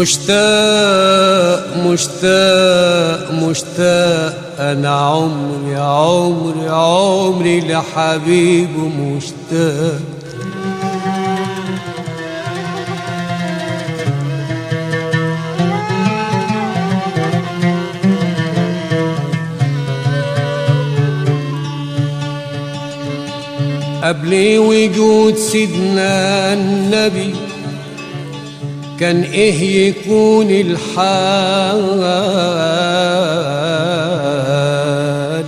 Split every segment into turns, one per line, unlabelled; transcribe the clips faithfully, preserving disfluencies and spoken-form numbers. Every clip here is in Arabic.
مشتاق مشتاق مشتاق أنا عمري عمري عمري لحبيبي مشتاق. قبل وجود سيدنا النبي كان ايه يكون الحال؟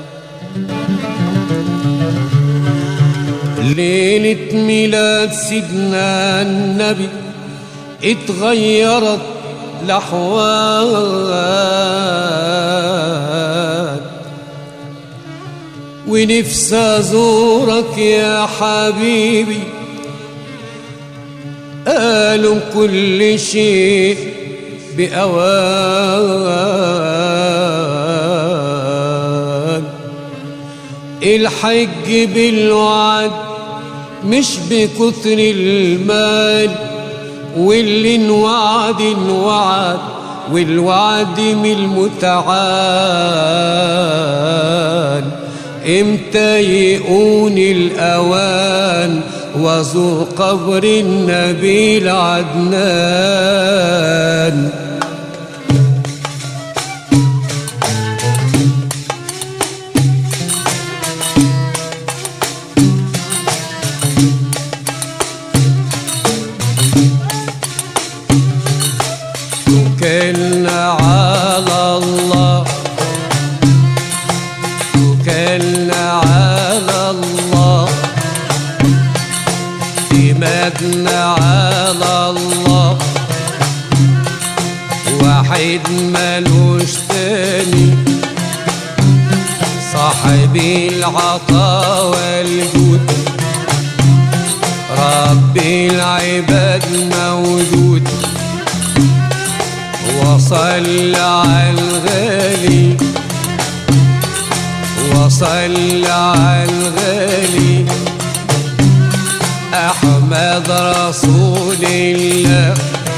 ليلة ميلاد سيدنا النبي اتغيرت الأحوال، ونفسي أزورك يا حبيبي. قالوا كل شيء بأوان، الحج بالوعد مش بكتر المال، واللي انوعد انوعد والوعد من المتعال. امتى يئون الأوان وزور قبر النبي العدنان؟ توكلنا على الله توكلنا على الله، اعتمدنا على الله، واحد ملوش تاني، صاحب العطاء والجود، رب العباد موجود. وصل على الغالي وصل على الغالي أحمد رسول الله،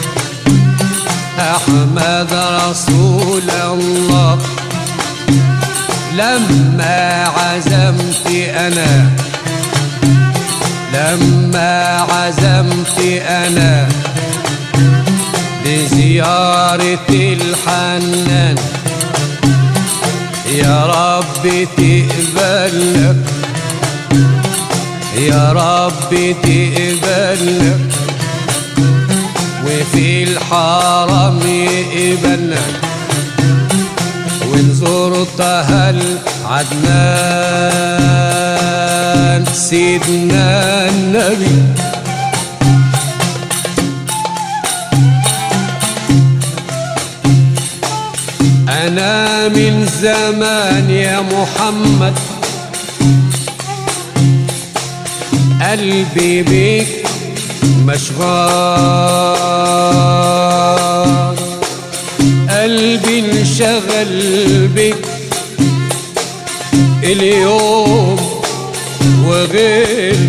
أحمد رسول الله. لما عزمت أنا لما عزمت أنا لزيارة الحنان، يا رب تقبلك يا رب تقبلك، وفي الحرم يقبلنا، وإن زرتها العدنان سيدنا النبي. أنا من زمان يا محمد قلبي بيك مشغول، قلبي انشغل بك اليوم وغير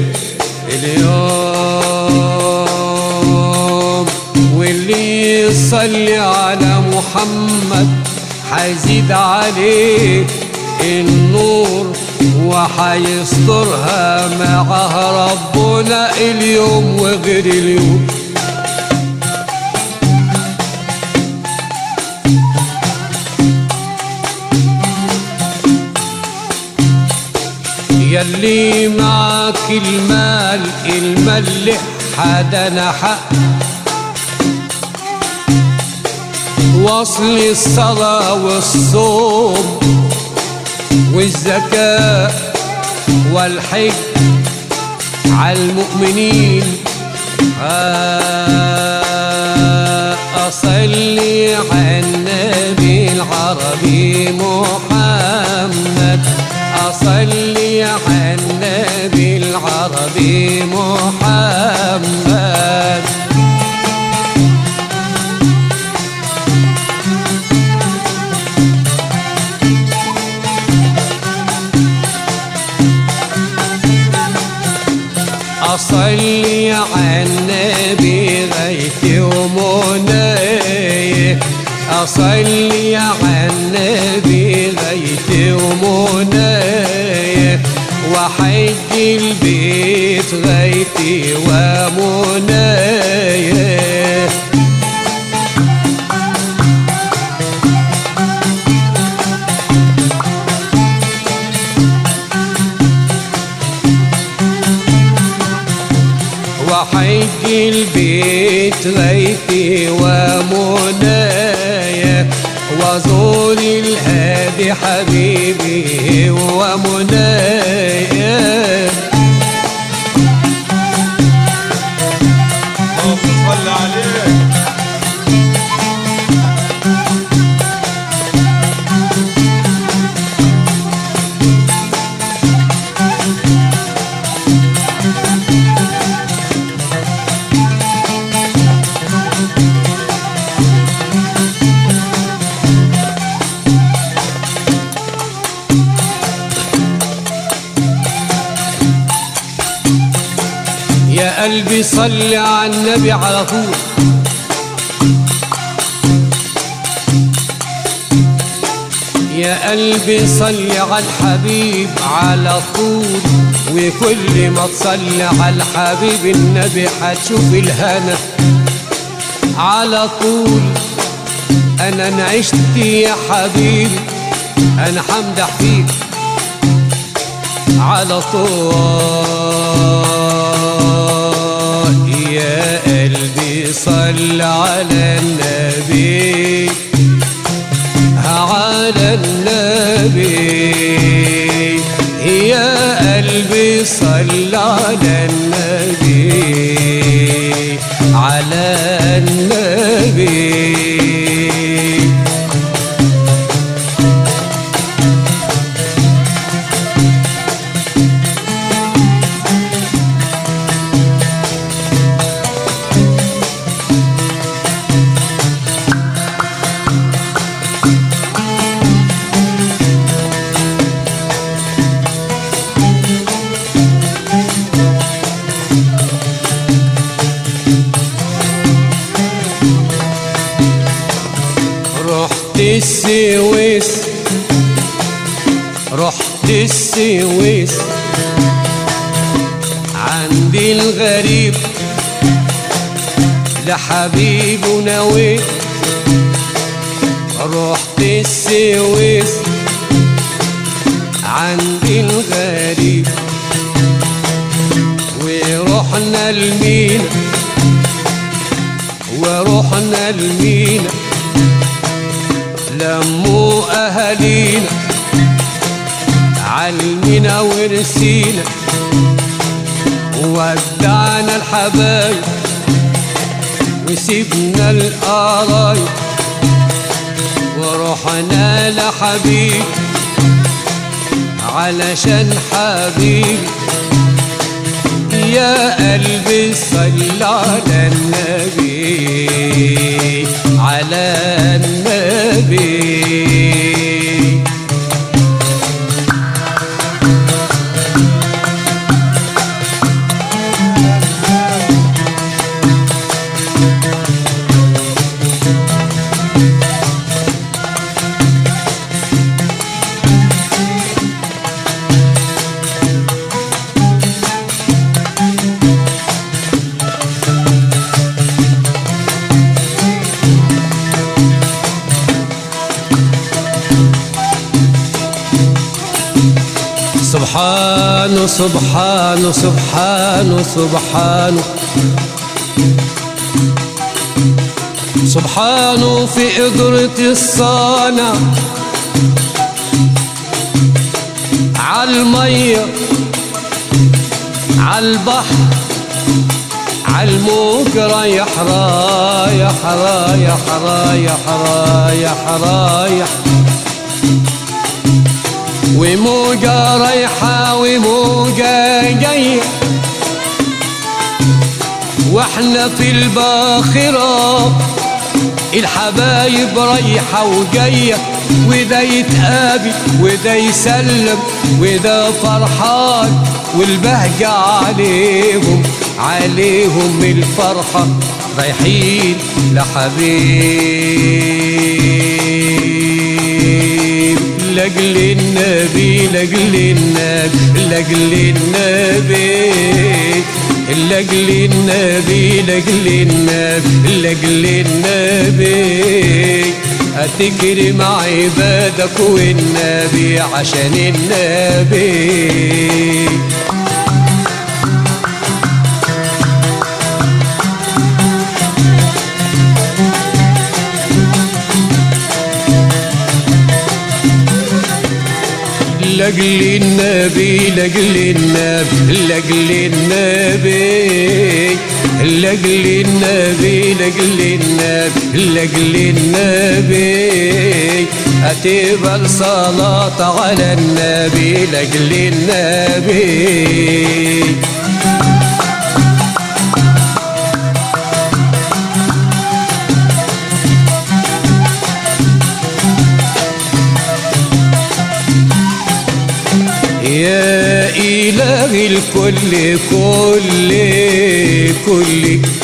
اليوم، واللي يصلي على محمد حيزيد عليه النور وحيسترها معه ربنا اليوم وغير اليوم. يلي معك المال المال حدنا حق، وصل الصلاة والصوم والزكاة والحج على المؤمنين. أصلي على النبي العربي محمد، أصلي على النبي العربي محمد. أصلي على النبي غايتي ومناي، أصلي على النبي غايتي ومنايا، وحج البيت غايتي ومنايا. وحج البيت غايتي ومنايا، وزور الهادي حبيبي ومنايا.
اللهم صل عليه.
يا قلبي صل على النبي على طول، يا قلبي صل على الحبيب على طول، وكل ما تصلي على الحبيب النبي حتشوف الهنا على طول. انا نعشت يا حبيبي انا حمدح فيك على طول. يا قلبي صل على النبي على النبي، يا قلبي صل على النبي على النبي. رحت السويس رحت السويس عندي الغريب لحبيب ونويت. رحت السويس عندي الغريب، ورحنا المينا ورحنا المينا لموا أهالينا عالمينا ورسينا، ودعنا الحبايب وسيبنا القرايب، ورحنا لحبيب علشان حبيبي. يا قلبي صل على النبي على النبي. سبحانه سبحانه سبحانه سبحانه سبحانه في قدرة الصانع عالمية عالبحر عالموج رايح رايح رايح رايح رايح رايح، وموجة رايحة وموجة جاية، واحنا في الباخرة الحبايب رايحة وجاية، وده يتقابل وده يسلم وده فرحان، والبهجة عليهم عليهم الفرحة رايحين لحبيب. لأجل النبي لأجل النبي لأجل النبي لأجل النبي لأجل النبي لأجل النبي هتكرم عبادك والنبي عشان النبي. لأجل النبي لأجل النبي لأجل النبي لأجل النبي لأجل النبي لأجل النبي هتقبل صلاة على النبي لأجل النبي. يا إله الكل كل كل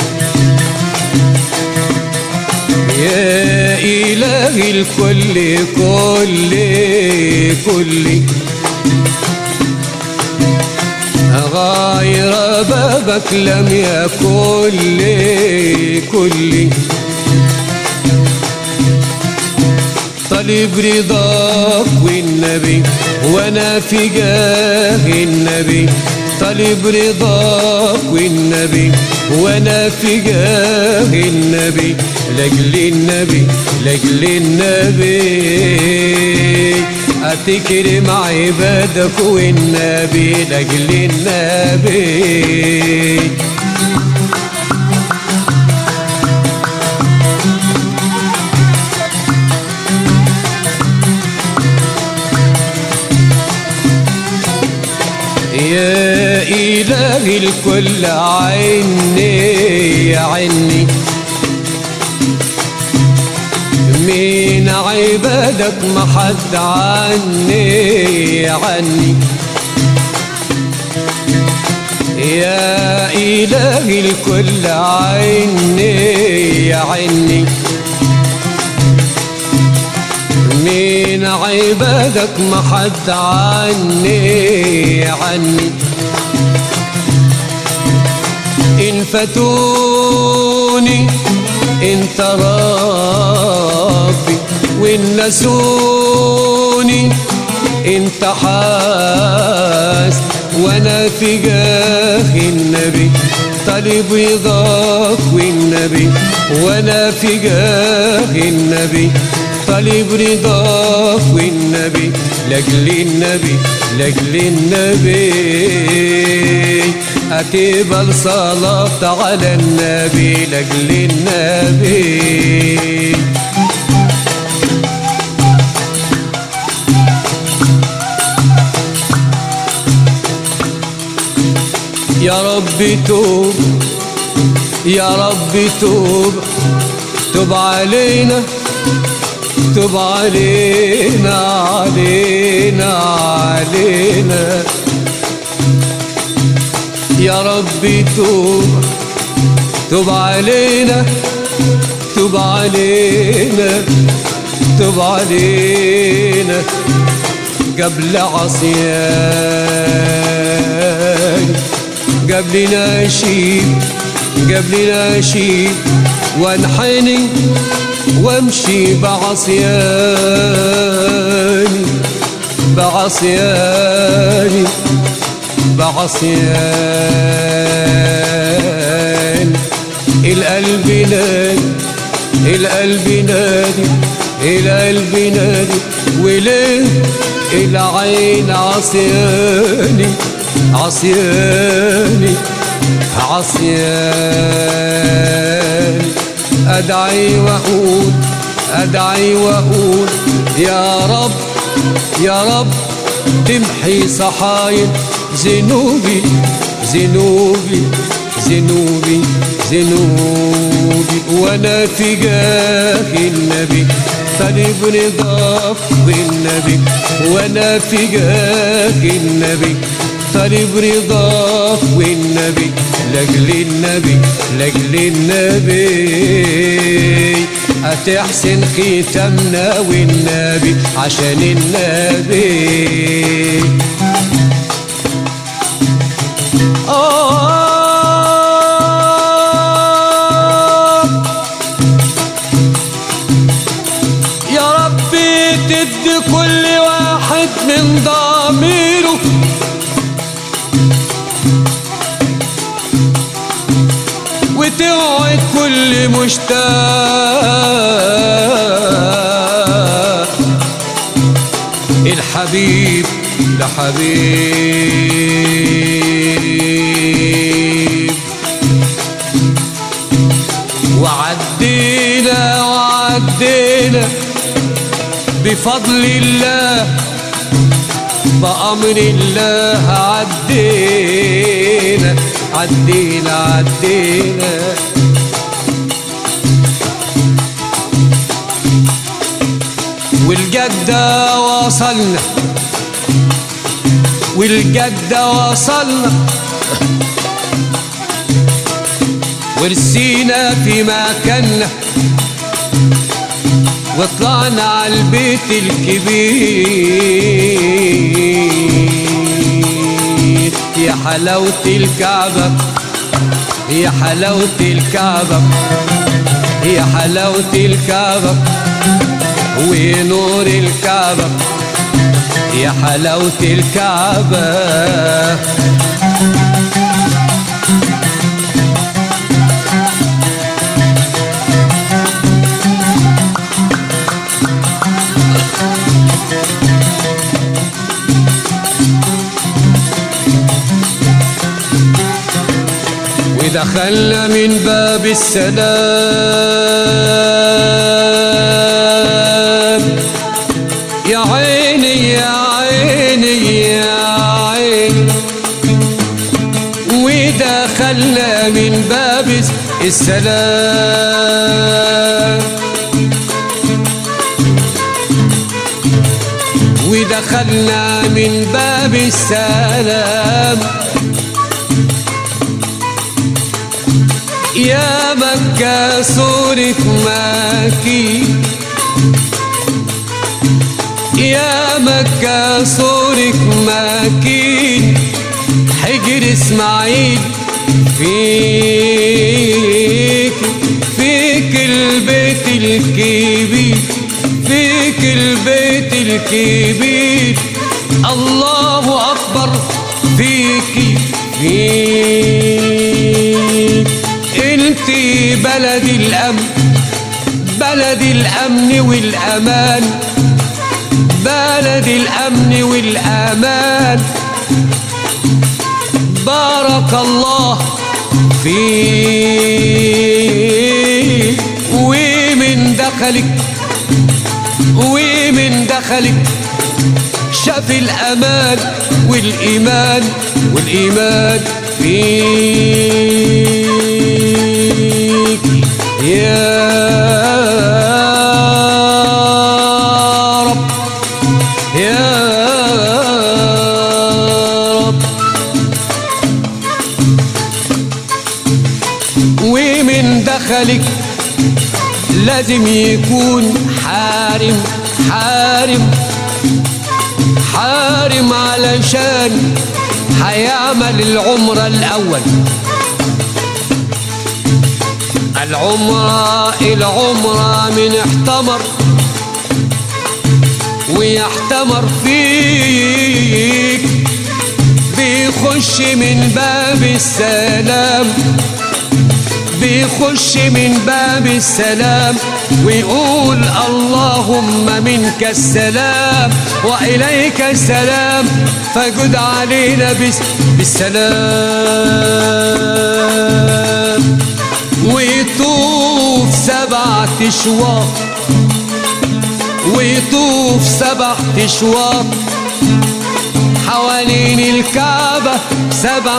يا إله الكل كل كل غير بابك لم يكن كل طالب رضاك والنبي وانا في جاه النبي طالب رضاك والنبي وانا في جاه النبي لاجل النبي لاجل النبي هتكرم عبادك والنبي لاجل النبي. يا إله الكل عني عني من عبادك ما حد عني عني يا إله الكل عني عني من عبادك ما حد عني عني إن فاتوني انت ربي وإن نسوني انت حاس وانا في جاه النبي طالب رضاك والنبي وانا في جاه النبي طالب رضاك والنبي لاجل النبي لاجل النبي هتقبل صلاة على النبي لاجل النبي. يا رب توب يا رب توب توب علينا توب علينا علينا علينا يا ربي توب توب علينا توب علينا توب علينا قبل عصيان قبل نشيب قبل نشيب وانحني وامشي بعصياني بعصياني بعصياني القلب نادي القلب نادي القلب نادي وليه العين عصياني عصياني عصياني أدعي وأقول أدعي وأقول يا رب يا رب تمحي صحايا ذنوبي ذنوبي ذنوبي ذنوبي وأنا في جاه النبي طالب رضاك بالنبي وأنا في جاه النبي طالب رضاك والنبي لاجل النبي لاجل النبي هتحسن ختامنا والنبي عشان النبي. آه يا ربي تدي كل واحد من ضميره وتوعد كل مشتاق الحبيب لحبيب. وعدينا وعدينا بفضل الله بأمر الله عدينا عدينا عدينا. والجدة وصلنا والجدة وصلنا ورسينا في مكاننا وطلعنا على البيت الكبير. يا حلاوة الكعبة يا حلاوة الكعبة يا حلاوة الكعبة ونور الكعبة يا حلاوة الكعبة. ودخلنا من باب السلام يا عيني يا عيني يا عيني. ودخلنا من باب السلام ودخلنا من باب السلام يا مكة صورك ماكي يا مكة صورك ماكين حجر اسماعيل فيك فيك البيت الكبير فيك البيت الكبير. الله أكبر فيك فيك انتي بلد الأمن بلد الأمن والأمان بلد الأمن والأمان. بارك الله فيك ومن دخلك ومن دخلك شاف الأمان والإيمان والإيمان فيك يا رب يا رب. ومن دخلك لازم يكون حارم حارم حارم علشان هيعمل العمرة الأول. العمرة العمرة من احتمر ويحتمر فيك بيخش من باب السلام بيخش من باب السلام ويقول اللهم منك السلام وإليك السلام فجد علينا بالسلام. ويطوف سبعة أشواط ويطوف سبعة أشواط حوالين الكعبة سبع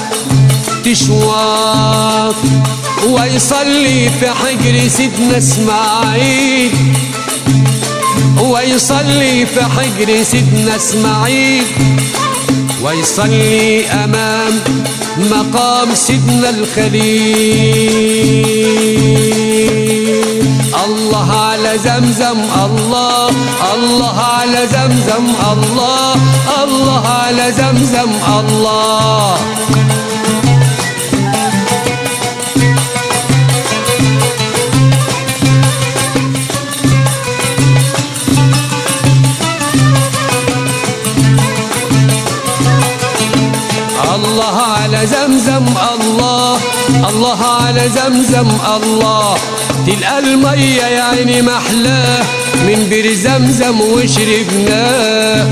أشواط ويصلي في حجر سيدنا اسماعيل ويصلي في حجر سيدنا اسماعيل ويصلي أمام مقام سيدنا الخليل. الله على زمزم، الله الله على زمزم، الله الله على زمزم، الله الله على زمزم، الله الله على زمزم، الله تلقى المية يا عيني محلاه من بير زمزم وشربناه.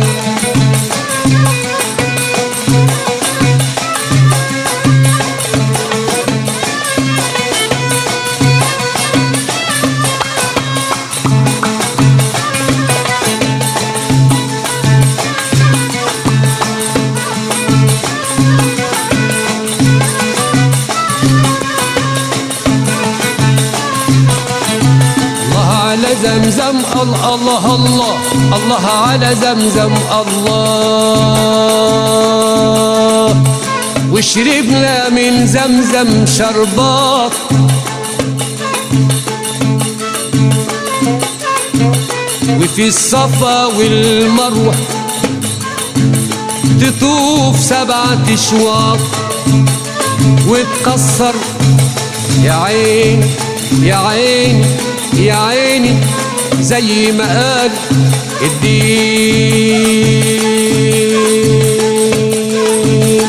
زمزم الله الله الله الله على زمزم، الله وشربنا من زمزم شربات وفي الصفا والمروة تطوف سبعة اشواط وتقصر يا عين يا عين يا عيني زي ما قال الدين.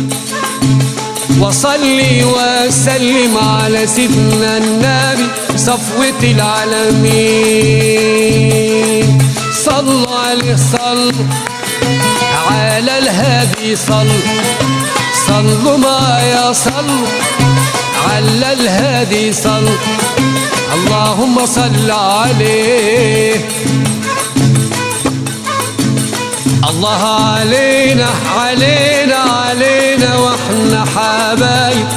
وصلي وسلم على سيدنا النبي صفوة العالمين. صلوا عليه صلوا على الهادي صلوا، صلوا معايا صلوا على الهادي صلوا، اللهم صل عليه. الله علينا علينا علينا واحنا حبايب،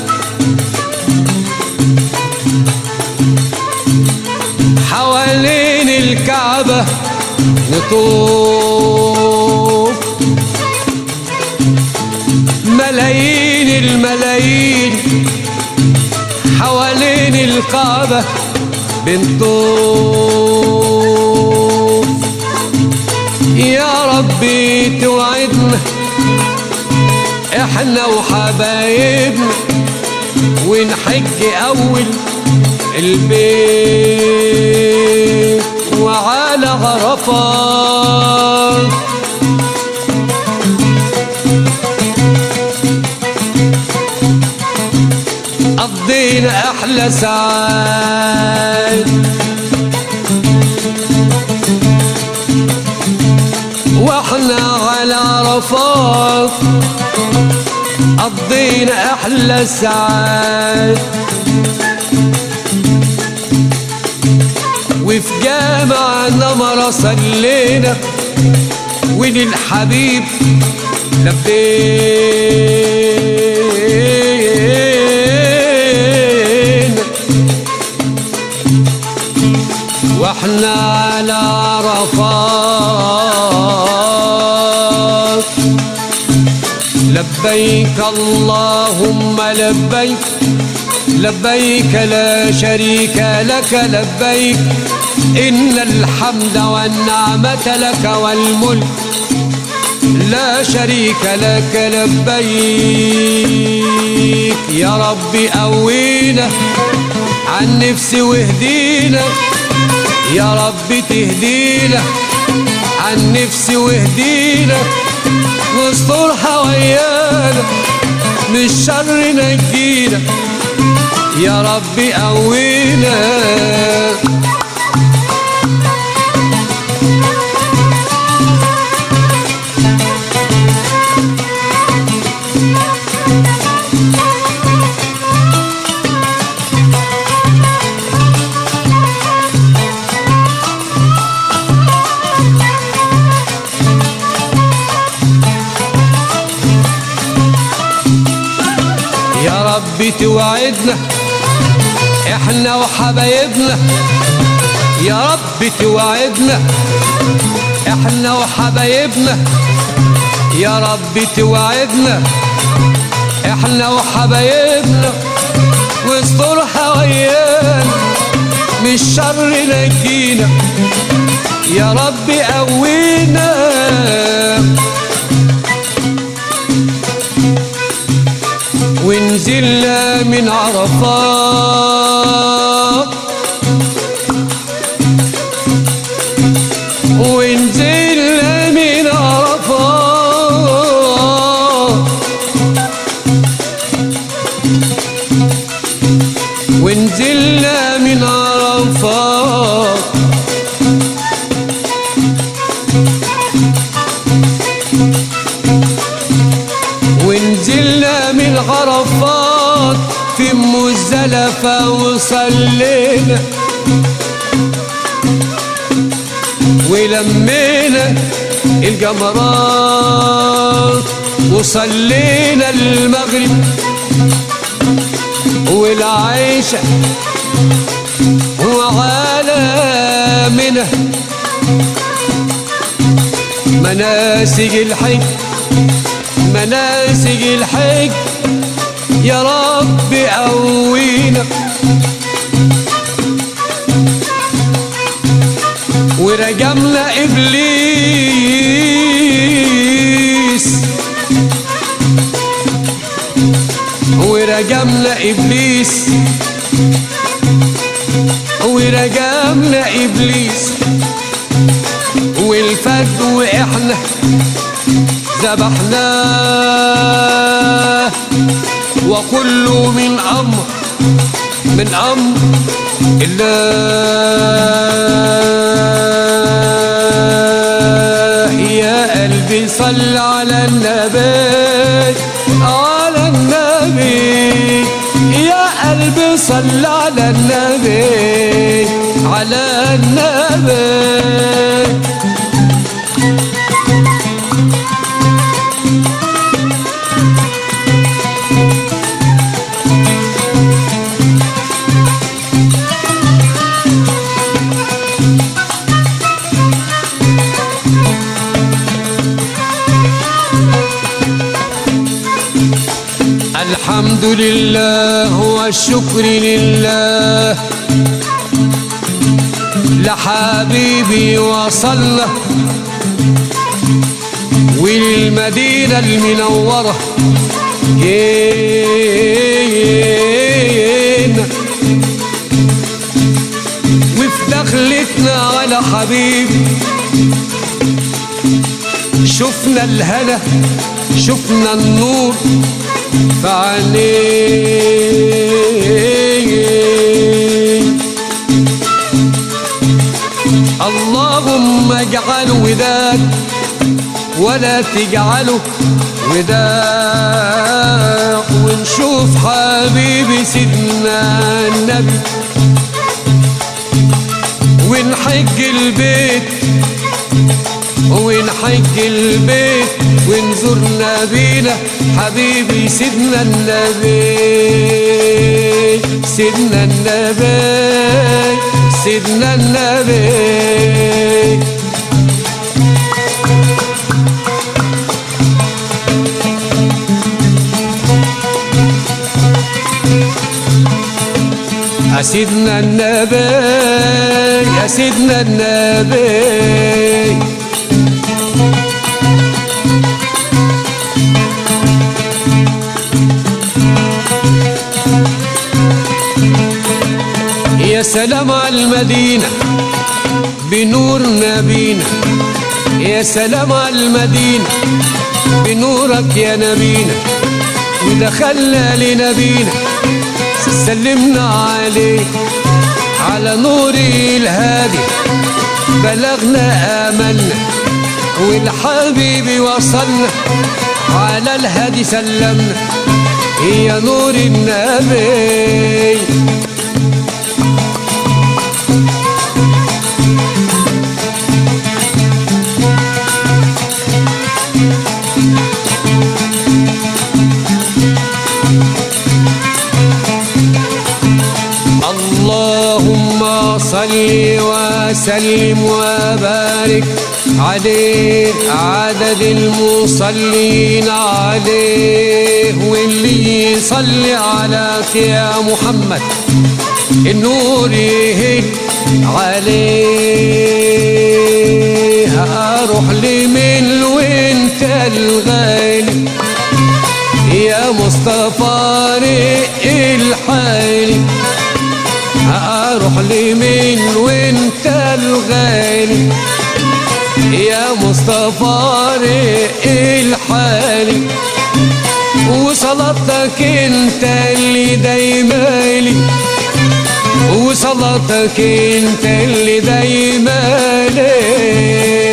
حوالين الكعبة نطوف ملايين الملايين، حوالين الكعبة بنطوف. يا ربي توعدنا احنا وحبايبنا ونحج اول البيت وعلى عرفات قضينا احلى ساعات، واحنا على عرفات قضينا احلى ساعات، وفي جامع نمرة صلينا وللحبيب لبينا، واحنا على عرفات لبيك اللهم لبيك لبيك لا شريك لك لبيك، إن الحمد والنعمة لك والملك لا شريك لك لبيك. يا ربي قوينا عن نفسي واهدينا، يا ربي تهدينا عن نفسي واهدينا، واستر حويانا من الشر نجينا، يا ربي قوينا. يا ربي توعدنا احنا وحبايبنا، يا رب توعدنا احنا وحبايبنا، يا رب توعدنا احنا وحبايبنا واستر حوالينا من الشر نجينا يا رب قوينا ونزلنا من عرفات ونزلنا من عرفات ونزلنا من عرفات ونزلنا من عرفات في مزدلفة وصلينا ولمينا الجمرات وصلينا المغرب والعشاء وعلى منى مناسك الحج مناسك الحج يا رب قوينا ورجمنا إبليس ورجمنا إبليس ورجمنا إبليس والفجر وإحنا ذبحناه وكله من أمر من أمر الله يا قلبي صل على النبي على النبي يا قلبي صل على النبي على النبي الحمد لله والشكر لله لحبيبي وصلنا وللمدينة المنورة جينا وفي دخلتنا على حبيبي شفنا الهنا شفنا النور فعليه اللهم اجعله وداد ولا تجعله وداع ونشوف حبيبي سيدنا النبي ونحج البيت ونحج البيت ونزور نبينا حبيبي سيدنا النبي سيدنا النبي سيدنا النبي يا سيدنا النبي يا سيدنا النبي يا سلام على المدينة بنور نبينا يا سلام على المدينة بنورك يا نبينا ودخلنا لنبينا سلمنا عليه على نور الهادي بلغنا آملنا والحبيب وصلنا على الهادي سلمنا يا نور النبي اللهم صل وسلم وبارك بارك عليه عدد المصلين عليه، واللي يصلي عليك يا محمد النور يهل عليه. اروح لمن وانت الغالي يا مصطفى رق الحالي، اروح لمن وانت الغالي يا مصطفى رق الحالي، وصلاتك انت اللي دايما لي، وصلاتك انت اللي دايما لي.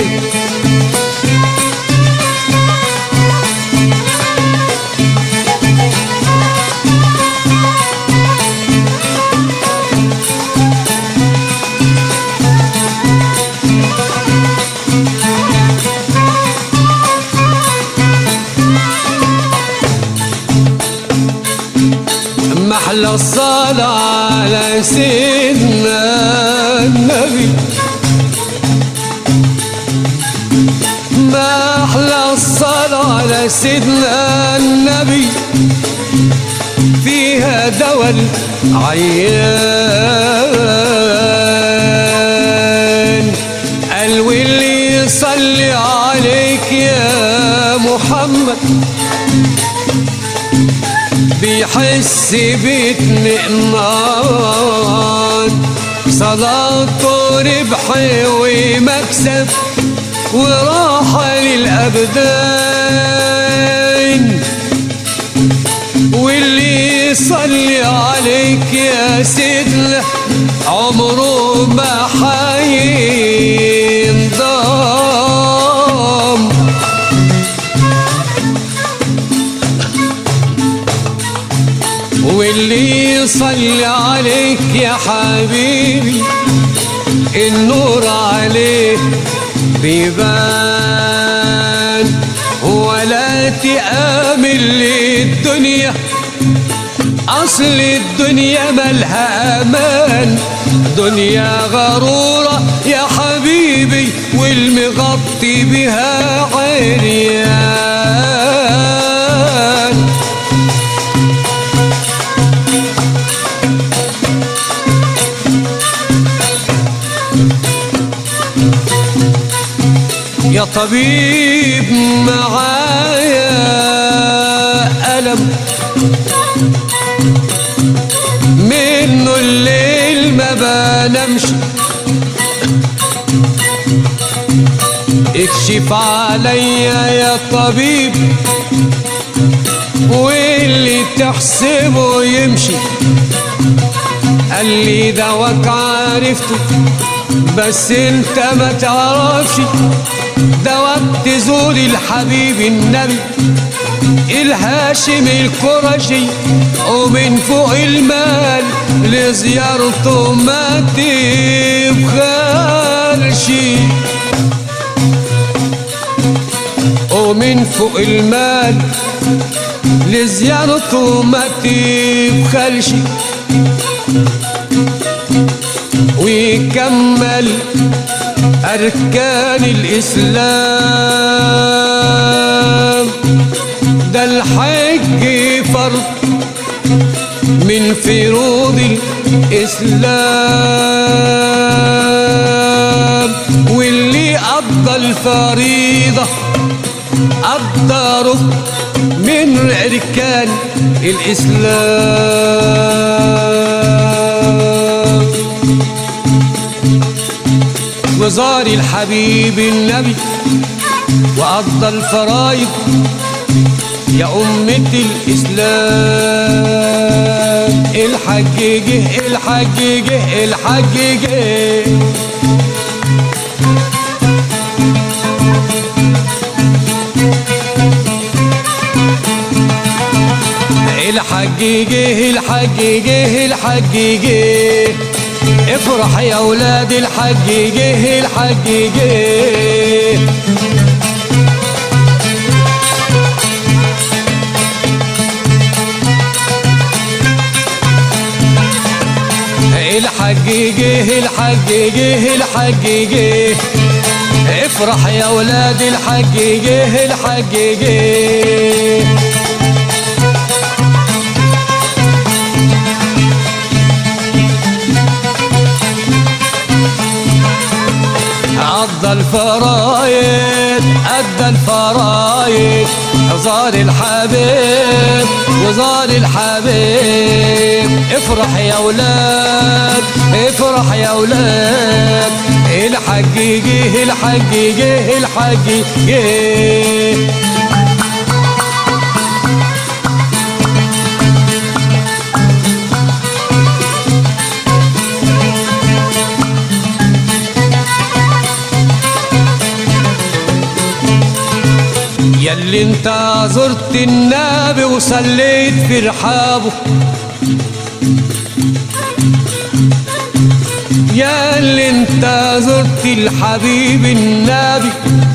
محلى الصلاة على سيدنا النبي، محلى الصلاة على سيدنا النبي، فيها دوا العيان. قال واللي يصلي عليك يا محمد بيحس باطمئنان، صلاته ربح ومكسب وراحة للأبدان. واللي يصلي عليك يا سيدنا عمره ما حينضام. واللي يصلي عليك يا حبيبي النور عليه بيبان، ولا تآمن للدنيا أصل الدنيا ملها أمان، دنيا غرورة يا حبيبي والمغطي بها عريان. يا طبيب معايا ألم منه الليل ما بنامش، اكشف عليا يا طبيب واللي تحسبه يمشي. قال لي دواك عرفته بس انت ما تعرفش، دواك تزور الحبيب النبي الهاشم القرشي، ومن فوق المال لزيارته ما تبخلش، ومن فوق المال لزيارته ما تبخلش، ويكمل أركان الإسلام. ده الحج فرض من فروض الإسلام، واللي قضى الفريضة قضى ركن من أركان الإسلام. وزار الحبيب النبي وقضى الفرايض يا أمة الإسلام. الحج جه الحج جه الحج جه، الحج جه الحج جه الحج جه، افرح يا اولاد الحج جه الحج جه. الحج جه الحج جه الحج جه، افرح يا ولاد الحج جه الحج جه. عضى الفرايد أدى الفرايد زار الحبيب وزار الحبيب. افرح يا ولاد افرح يا ولاد الحج جه الحج جه الحج جه. ياللي انت زرت النبي وصليت في رحابه، ياللي انت زرت الحبيب النبي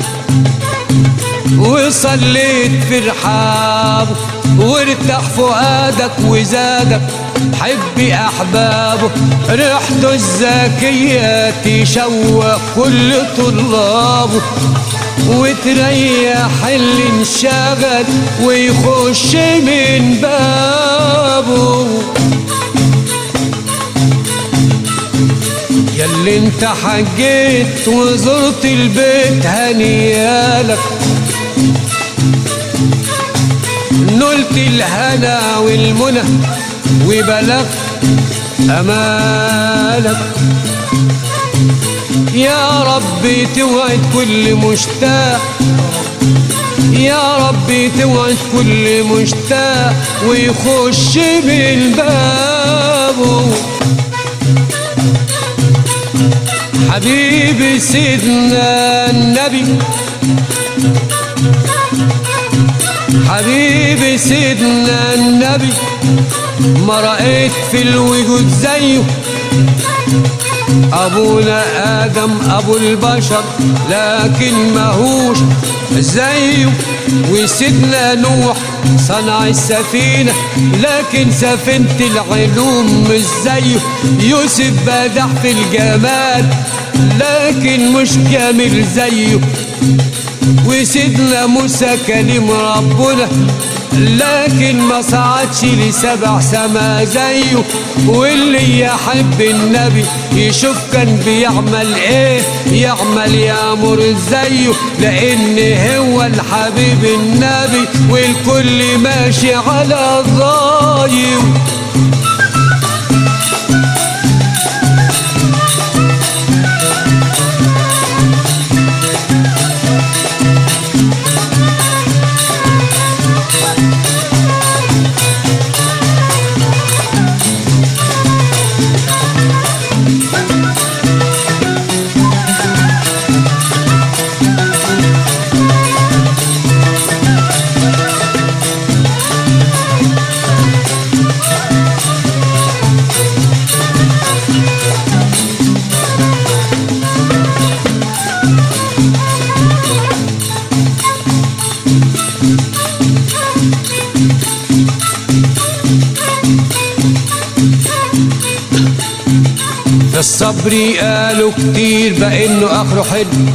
وصليت في رحابه، وارتاح فؤادك وزادك حبي احبابه. ريحته الزكية تشوق كل طلابه، وتريح اللي انشغل ويخش من بابه. ياللي انت حجيت وزرت البيت هنيالك، نلت الهنا والمنى وبلغت امالك. يا ربي توعد كل مشتاق، يا ربي توعد كل مشتاق ويخش من بابه. حبيبي سيدنا النبي، حبيبي سيدنا النبي ما رأيت في الوجود زيه. أبونا آدم أبو البشر لكن ماهوش زيه، وسيدنا نوح صنع السفينة لكن سفينة العلوم مش زيه. يوسف بدع في الجمال لكن مش كامل زيه، وسيدنا موسى كلم ربنا لكن ما صعدش لسبع سما زيه. واللي يحب النبي يشوف كان بيعمل ايه، يعمل يامر زيه، لان هو الحبيب النبي والكل ماشي على الضايع. الصبر قالوا كتير بقى انه اخره حلو،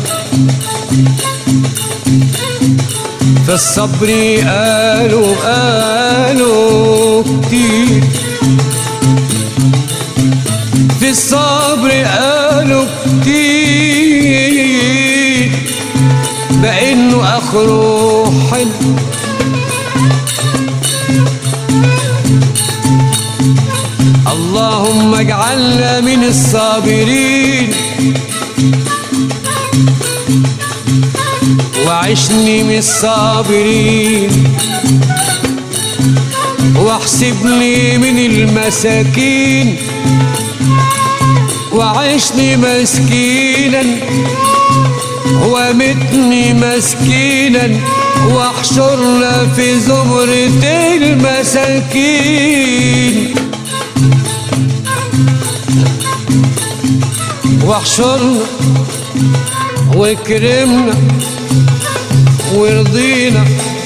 في الصبر قالوا قالوا كتير، في الصبر قالوا كتير بقى انه اخره حلو. اللهم اجعلنا من الصابرين وعشني من الصابرين، واحسبني من المساكين وعشني مسكينا ومتني مسكينا، واحشرنا في زمرة المساكين، واحشرنا واكرمنا وارضينا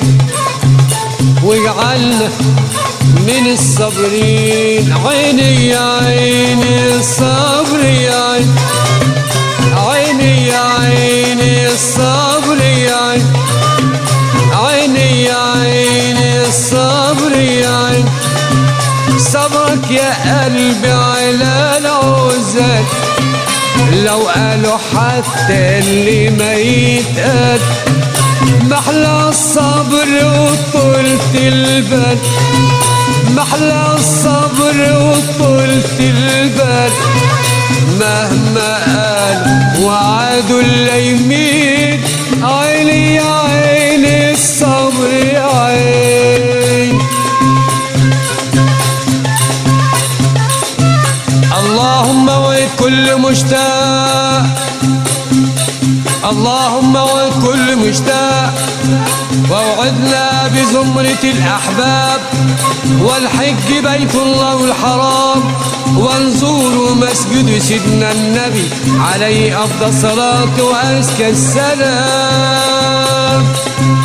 واجعلنا من الصابرين. عيني يا عيني الصبر يا عيني، عيني عيني يا عيني الصبر يا عيني، عيني يا عيني الصبر يا عيني، صبرك يا قلبي على العزال، لو قالوا حتى اللي ما يتقال، محلى الصبر وطولة البال، محلى الصبر وطولة البال، مهما قالوا وعادوا الليمين، عيني يا عيني الصبر يا عيني. اللهم وعد كل مشتاق، اللهم وعد كل مشتاق، ووعدنا بزمرة الأحباب، والحج بيت الله الحرام، ونزور مسجد سيدنا النبي عليه أفضل الصلاة وأزكى السلام.